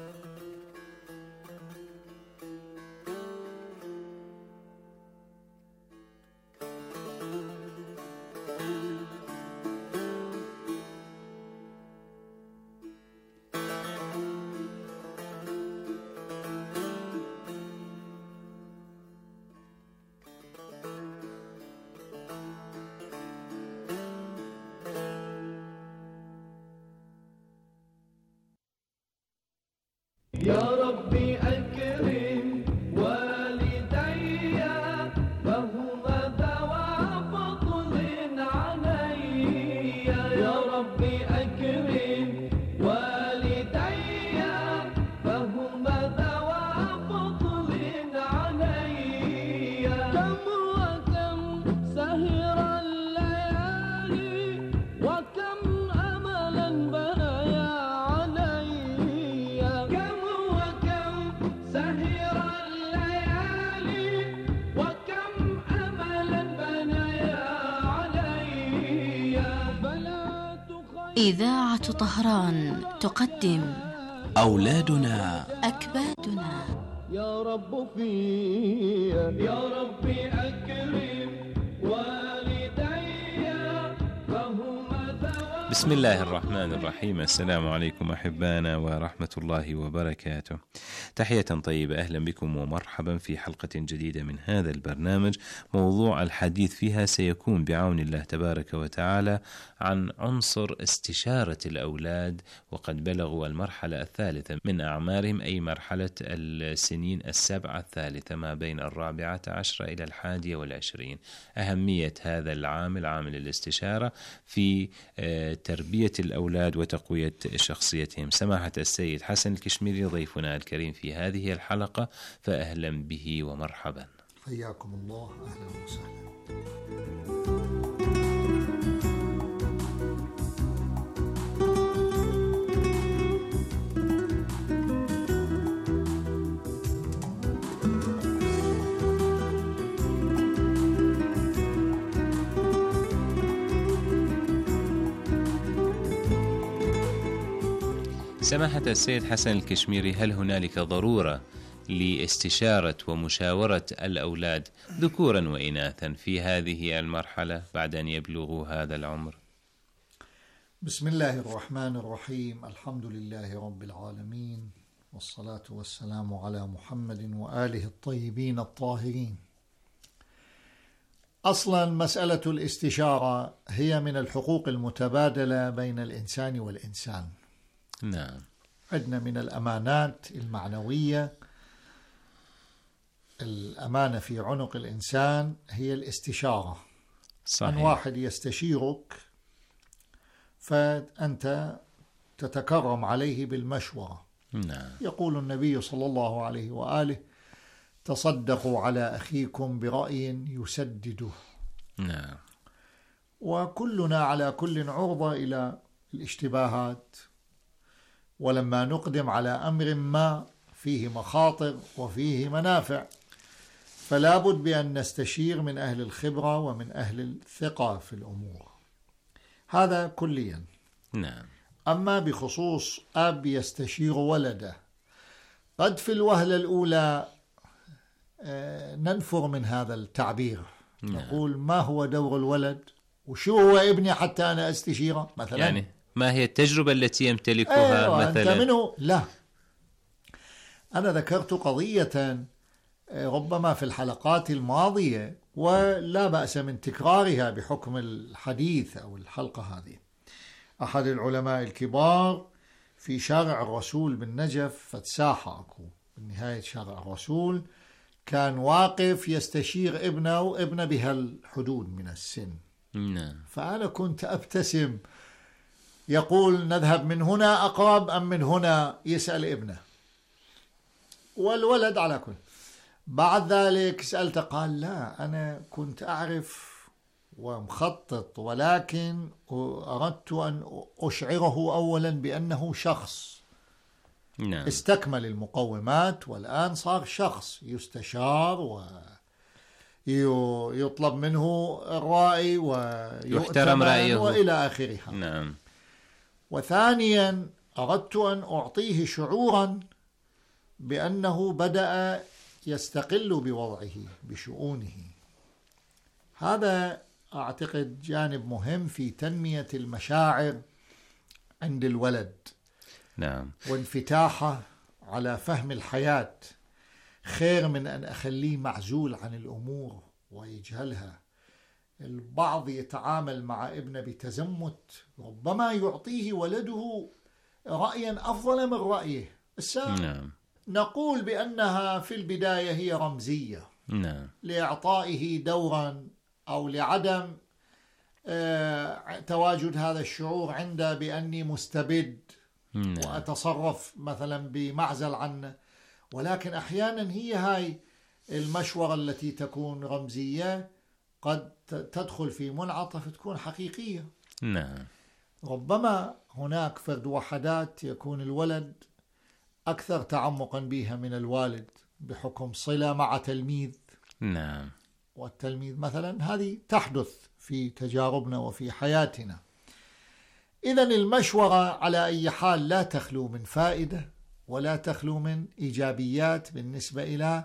E: يا ربي أكرم والدي فهما ذوى فضل علي. يا ربي أكرم والدي فهما ذوى فضل علي. كم وكم سهر الليالي وكم أملا بنايا علي.
I: إذاعة طهران تقدم
G: أولادنا
I: أكبادنا.
E: يا رب يا ربي أكرم والدي فهما ذوى
J: بسم الله الرحمن الرحيم. السلام عليكم أحبانا ورحمة الله وبركاته. تحية طيبة، أهلا بكم ومرحبا في حلقة جديدة من هذا البرنامج. موضوع الحديث فيها سيكون بعون الله تبارك وتعالى عن عنصر استشارة الأولاد، وقد بلغوا المرحلة الثالثة من أعمارهم، أي مرحلة السنين السبعة الثالثة ما بين 14 إلى 21. أهمية هذا العامل، عامل الاستشارة، في تربية الأولاد وتقوية شخصيتهم. سماحة السيد حسن الكشميري ضيفنا الكريم في هذه الحلقة، فأهلا به ومرحبا.
K: حياكم الله، أهلا وسهلا.
J: سماحة السيد حسن الكشميري، هل هنالك ضرورة لاستشارة ومشاورة الأولاد ذكورا وإناثا في هذه المرحلة بعد أن يبلغوا هذا العمر؟
K: بسم الله الرحمن الرحيم. الحمد لله رب العالمين، والصلاة والسلام على محمد وآله الطيبين الطاهرين. أصلا مسألة الاستشارة هي من الحقوق المتبادلة بين الإنسان والإنسان.
J: نعم.
K: عندنا من الأمانات المعنوية، الأمانة في عنق الإنسان هي الاستشارة.
J: صحيح.
K: أن واحد يستشيرك فأنت تتكرم عليه بالمشورة.
J: نعم.
K: يقول النبي صلى الله عليه وآله: تصدقوا على أخيكم برأي يسدده.
J: نعم.
K: وكلنا على كل عرضة إلى الاشتباهات، ولما نقدم على أمر ما فيه مخاطر وفيه منافع، فلا بد بأن نستشير من أهل الخبرة ومن أهل الثقة في الأمور. هذا كليا.
J: نعم.
K: أما بخصوص أب يستشير ولده، قد في الوهلة الأولى ننفر من هذا التعبير.
J: نعم.
K: نقول: ما هو دور الولد؟ وشو هو ابني حتى أنا أستشيره مثلا؟
J: يعني ما هي التجربة التي يمتلكها مثلا؟
K: أنت منه؟ لا. أنا ذكرت قضية ربما في الحلقات الماضية ولا بأس من تكرارها بحكم الحديث أو الحلقة هذه. أحد العلماء الكبار في شارع الرسول بالنجف، فتساحة أكو بنهاية شارع الرسول، كان واقف يستشير ابنه بهالحدود من السن.
J: نعم.
K: فأنا كنت أبتسم، يقول: نذهب من هنا أقرب أم من هنا؟ يسأل ابنه، والولد على كل. بعد ذلك سألته، قال: لا، أنا كنت أعرف ومخطط، ولكن أردت أن أشعره أولا بأنه شخص.
J: نعم.
K: استكمل المقومات والآن صار شخص يستشار ويطلب منه الرأي
J: ويحترم رأيه
K: وإلى آخرها.
J: نعم.
K: وثانيا أردت أن أعطيه شعورا بأنه بدأ يستقل بوضعه بشؤونه. هذا أعتقد جانب مهم في تنمية المشاعر عند الولد.
J: نعم.
K: وانفتاحه على فهم الحياة خير من أن أخليه معزول عن الأمور ويجهلها. البعض يتعامل مع ابنه بتزمت، ربما يعطيه ولده رأيا أفضل من رأيه.
J: نعم.
K: نقول بأنها في البداية هي رمزية.
J: نعم.
K: لإعطائه دورا أو لعدم تواجد هذا الشعور عنده بأني مستبد.
J: نعم.
K: وأتصرف مثلا بمعزل عنه. ولكن أحيانا هي هاي المشورة التي تكون رمزية قد تدخل في منعطف تكون حقيقية.
J: نعم.
K: ربما هناك فرد وحدات يكون الولد أكثر تعمقا بها من الوالد بحكم صلة مع تلميذ.
J: نعم.
K: والتلميذ مثلا هذه تحدث في تجاربنا وفي حياتنا. إذن المشورة على أي حال لا تخلو من فائدة ولا تخلو من إيجابيات بالنسبة إلى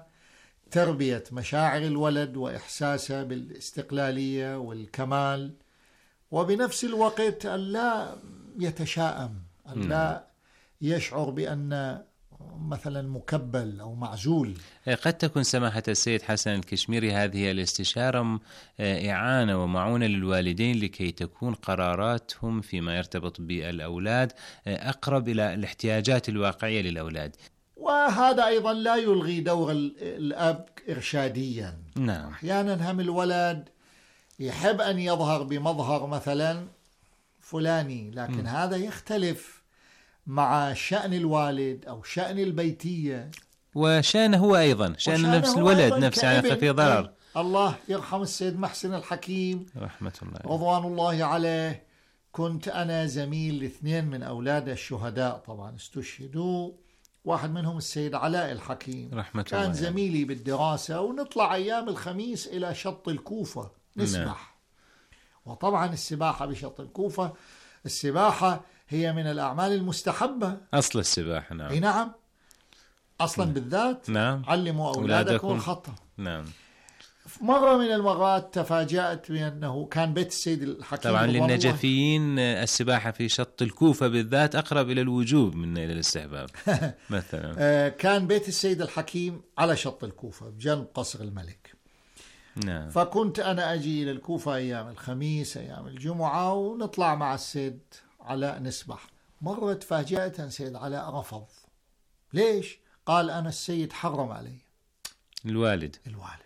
K: تربية مشاعر الولد وإحساسه بالاستقلالية والكمال وبنفس الوقت ألا يتشائم، ألا يشعر بأن مثلا مكبل أو معزول.
J: قد تكون سماحة السيد حسن الكشميري هذه الاستشارة إعانة ومعونة للوالدين لكي تكون قراراتهم فيما يرتبط بالأولاد أقرب إلى الاحتياجات الواقعية للأولاد،
K: وهذا أيضا لا يلغي دور الأب إرشاديا.
J: نعم.
K: أحيانا هم الولد يحب أن يظهر بمظهر مثلا فلاني، لكن هذا يختلف مع شأن الوالد أو شأن البيتية
J: وشأنه هو أيضا، شأن نفس الولد نفسه، يعني ففي ضرر.
K: الله يرحم السيد محسن الحكيم
J: رحمة الله
K: رضوان الله عليه، كنت أنا زميل لاثنين من أولاد الشهداء طبعا استشهدوا، واحد منهم السيد علاء الحكيم
J: رحمة
K: كان
J: الله
K: زميلي بالدراسة، ونطلع أيام الخميس إلى شط الكوفة نسبح. وطبعا السباحة بشط الكوفة، السباحة هي من الأعمال المستحبة،
J: أصل السباحة. نعم.
K: نعم أصلا بالذات.
J: نعم.
K: علموا أولادكم الخطأ.
J: نعم.
K: مرة من المرات تفاجأت بأنه كان بيت السيد الحكيم
J: طبعا للنجفيين السباحة في شط الكوفة بالذات أقرب إلى الوجوب من إلى الاستحباب. مثلا
K: كان بيت السيد الحكيم على شط الكوفة بجنب قصر الملك.
J: نعم.
K: فكنت أنا أجي إلى الكوفة أيام الخميس أيام الجمعة، ونطلع مع السيد علاء نسبح. مرة تفاجأت أن سيد علاء رفض. ليش؟ قال أنا السيد حرم علي.
J: الوالد.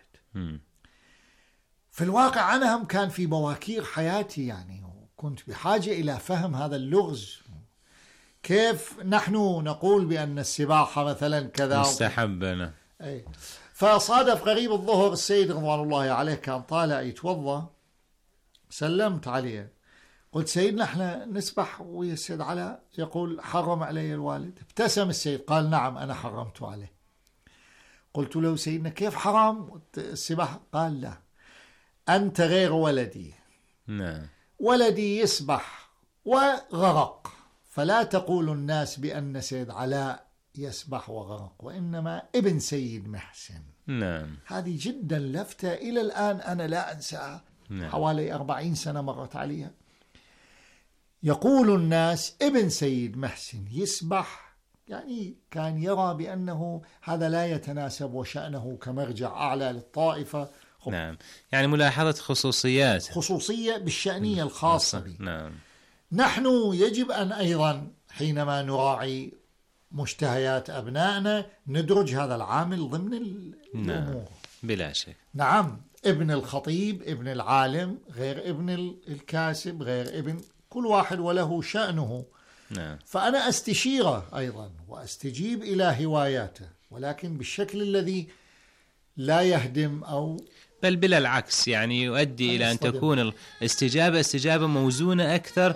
K: في الواقع أنا هم كان في بواكير حياتي يعني، وكنت بحاجة إلى فهم هذا اللغز. كيف نحن نقول بأن السباحة مثلا كذا
J: مستحبنا.
K: فصادف قريب الظهر السيد رضوان الله عليه كان طالع يتوضأ، سلمت عليه قلت سيدنا احنا نسبح ويا السيد علاء يقول حرم علي الوالد. ابتسم السيد قال نعم أنا حرمت عليه. قلت له سيدنا كيف حرام السباحة؟ قال لا أنت غير ولدي.
J: نعم.
K: ولدي يسبح وغرق، فلا تقول الناس بأن سيد علاء يسبح وغرق، وإنما ابن سيد محسن.
J: نعم.
K: هذه جدا لفتة إلى الآن أنا لا أنساها.
J: نعم.
K: حوالي 40 سنة مرت عليها. يقول الناس ابن سيد محسن يسبح، يعني كان يرى بأنه هذا لا يتناسب وشأنه كمرجع أعلى للطائفة.
J: نعم. يعني ملاحظة خصوصية
K: بالشأنية الخاصة به.
J: نعم.
K: نحن يجب أن أيضا حينما نراعي مشتهيات أبنائنا ندرج هذا العامل ضمن الأمور.
J: نعم. بلا شك.
K: نعم. ابن الخطيب ابن العالم غير ابن الكاسب غير ابن كل واحد وله شأنه.
J: نعم.
K: فأنا أستشيره أيضا وأستجيب إلى هواياته، ولكن بالشكل الذي لا يهدم أو
J: بل بلا العكس، يعني يؤدي إلى أن تكون الاستجابة موزونة أكثر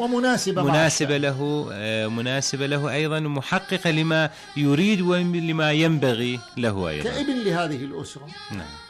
J: مناسبة له أيضا، محققة لما يريد ولما ينبغي له أيضا
K: كابن لهذه الأسرة.
J: نعم.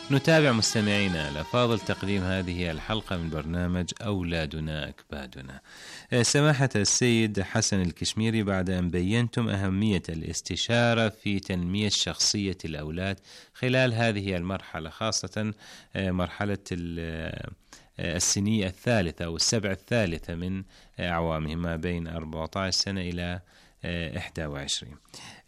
J: نتابع مستمعينا الأفاضل تقديم هذه الحلقة من برنامج أولادنا أكبادنا. سماحة السيد حسن الكشميري، بعد أن بينتم أهمية الاستشارة في تنمية شخصية الأولاد خلال هذه المرحلة، خاصة مرحلة السنية الثالثة أو السبع الثالثة من أعوامهم، ما بين 14 سنة إلى 21.